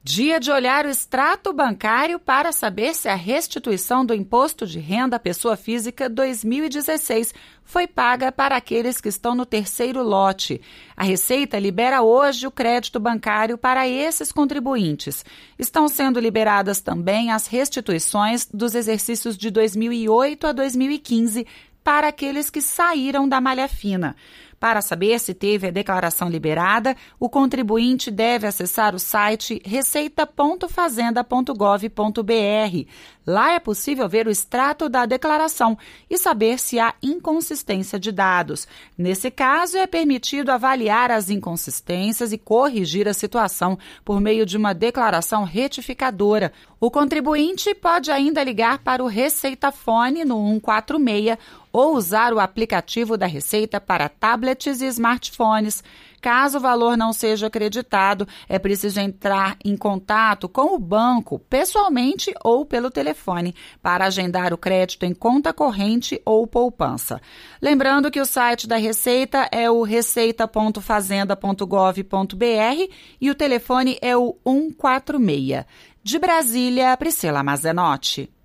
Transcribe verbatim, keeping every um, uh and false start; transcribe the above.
Dia de olhar o extrato bancário para saber se a restituição do Imposto de Renda à Pessoa Física dois mil e dezesseis foi paga para aqueles que estão no terceiro lote. A Receita libera hoje o crédito bancário para esses contribuintes. Estão sendo liberadas também as restituições dos exercícios de dois mil e oito a dois mil e quinze para aqueles que saíram da malha fina. Para saber se teve a declaração liberada, o contribuinte deve acessar o site receita ponto fazenda ponto gov ponto br. Lá é possível ver o extrato da declaração e saber se há inconsistência de dados. Nesse caso, é permitido avaliar as inconsistências e corrigir a situação por meio de uma declaração retificadora. O contribuinte pode ainda ligar para o Receitafone no um quatro seis ou usar o aplicativo da Receita para tablets e smartphones. Caso o valor não seja acreditado, é preciso entrar em contato com o banco, pessoalmente ou pelo telefone, para agendar o crédito em conta corrente ou poupança. Lembrando que o site da Receita é o receita ponto fazenda ponto gov ponto br e o telefone é o um quatro seis. De Brasília, Priscila Mazenotti.